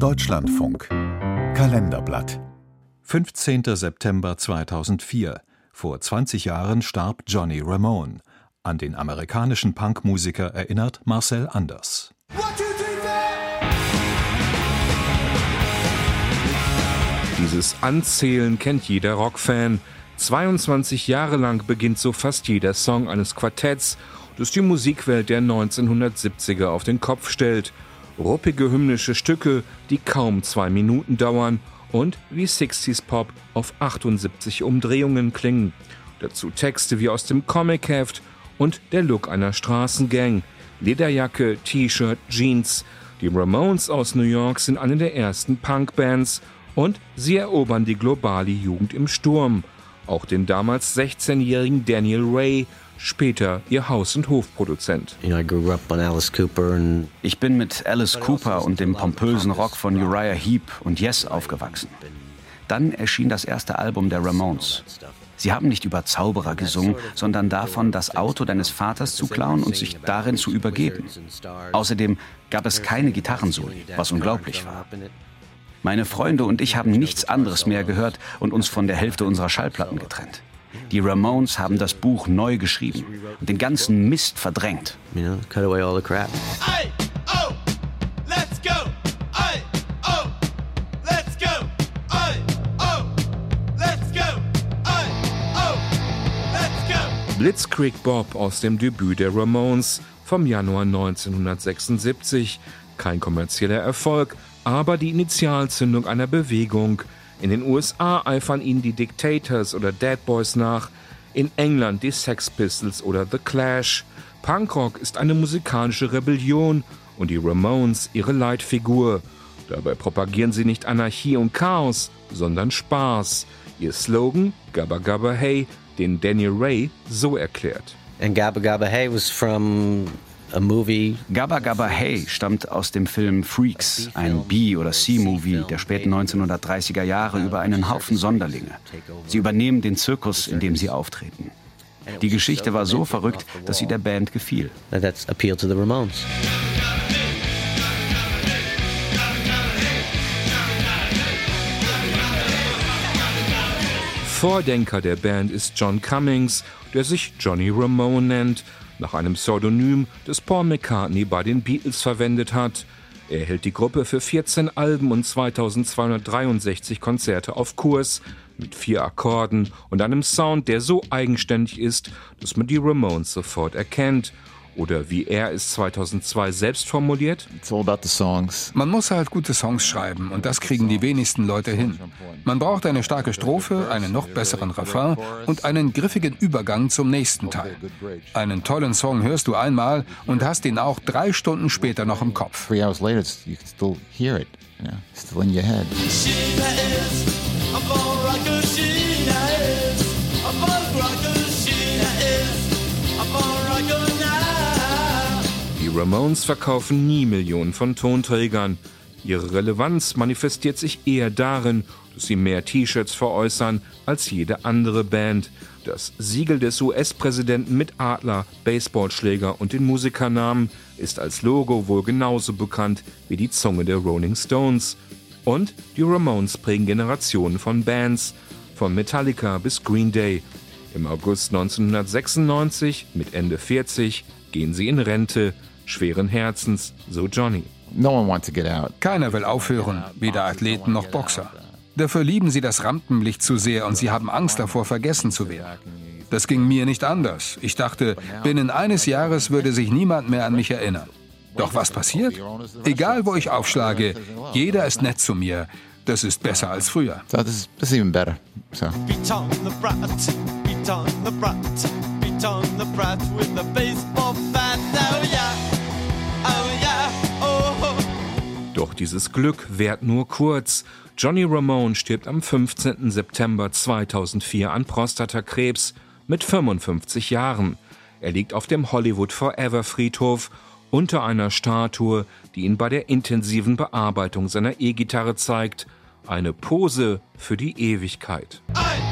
Deutschlandfunk Kalenderblatt 15. September 2004. Vor 20 Jahren starb Johnny Ramone. An den amerikanischen Punkmusiker erinnert Marcel Anders. Dieses Anzählen kennt jeder Rockfan. 22 Jahre lang beginnt so fast jeder Song eines Quartetts, das die Musikwelt der 1970er auf den Kopf stellt. Ruppige hymnische Stücke, die kaum 2 Minuten dauern und wie 60s Pop auf 78 Umdrehungen klingen. Dazu Texte wie aus dem Comicheft und der Look einer Straßengang. Lederjacke, T-Shirt, Jeans. Die Ramones aus New York sind eine der ersten Punkbands und sie erobern die globale Jugend im Sturm. Auch den damals 16-jährigen Daniel Ray, später ihr Haus- und Hofproduzent. Ich bin mit Alice Cooper und dem pompösen Rock von Uriah Heep und Yes aufgewachsen. Dann erschien das erste Album der Ramones. Sie haben nicht über Zauberer gesungen, sondern davon, das Auto deines Vaters zu klauen und sich darin zu übergeben. Außerdem gab es keine Gitarrensoli, was unglaublich war. Meine Freunde und ich haben nichts anderes mehr gehört und uns von der Hälfte unserer Schallplatten getrennt. Die Ramones haben das Buch neu geschrieben und den ganzen Mist verdrängt. Cut away all the crap. Aye, oh, let's go. Aye, oh, let's go. Aye, oh, let's go. Aye, oh, let's go. Blitzkrieg Bob aus dem Debüt der Ramones vom Januar 1976. Kein kommerzieller Erfolg, aber die Initialzündung einer Bewegung. In den USA eifern ihnen die Dictators oder Dead Boys nach, in England die Sex Pistols oder The Clash. Punkrock ist eine musikalische Rebellion und die Ramones ihre Leitfigur. Dabei propagieren sie nicht Anarchie und Chaos, sondern Spaß. Ihr Slogan, Gabba Gabba Hey, den Daniel Ray so erklärt. And Gabba Gabba Hey was from a movie. Gabba Gabba Hey stammt aus dem Film Freaks, ein B- oder C-Movie der späten 1930er Jahre über einen Haufen Sonderlinge. Sie übernehmen den Zirkus, in dem sie auftreten. Die Geschichte war so verrückt, dass sie der Band gefiel. That's appeal to the Ramones. Vordenker der Band ist John Cummings, der sich Johnny Ramone nennt, nach einem Pseudonym, das Paul McCartney bei den Beatles verwendet hat. Er hält die Gruppe für 14 Alben und 2263 Konzerte auf Kurs, mit 4 Akkorden und einem Sound, der so eigenständig ist, dass man die Ramones sofort erkennt. Oder wie er es 2002 selbst formuliert: Man muss halt gute Songs schreiben und das kriegen die wenigsten Leute hin. Man braucht eine starke Strophe, einen noch besseren Refrain und einen griffigen Übergang zum nächsten Teil. Einen tollen Song hörst du einmal und hast ihn auch 3 Stunden später noch im Kopf. Sheena is a ball rocker, Sheena is a ball rocker, Sheena is a ball rocker now. Die Ramones verkaufen nie Millionen von Tonträgern. Ihre Relevanz manifestiert sich eher darin, dass sie mehr T-Shirts veräußern als jede andere Band. Das Siegel des US-Präsidenten mit Adler, Baseballschläger und den Musikernamen ist als Logo wohl genauso bekannt wie die Zunge der Rolling Stones. Und die Ramones prägen Generationen von Bands, von Metallica bis Green Day. Im August 1996, mit Ende 40, gehen sie in Rente, schweren Herzens, so Johnny. Keiner will aufhören, weder Athleten noch Boxer. Dafür lieben sie das Rampenlicht zu sehr und sie haben Angst davor, vergessen zu werden. Das ging mir nicht anders. Ich dachte, binnen eines Jahres würde sich niemand mehr an mich erinnern. Doch was passiert? Egal, wo ich aufschlage, jeder ist nett zu mir. Das ist besser als früher. Beat on the brat, beat on the brat, beat on the brat with the baseball bat. Oh yeah, oh yeah, oh. Doch dieses Glück währt nur kurz. Johnny Ramone stirbt am 15. September 2004 an Prostatakrebs mit 55 Jahren. Er liegt auf dem Hollywood Forever Friedhof unter einer Statue, die ihn bei der intensiven Bearbeitung seiner E-Gitarre zeigt. Eine Pose für die Ewigkeit. Aye.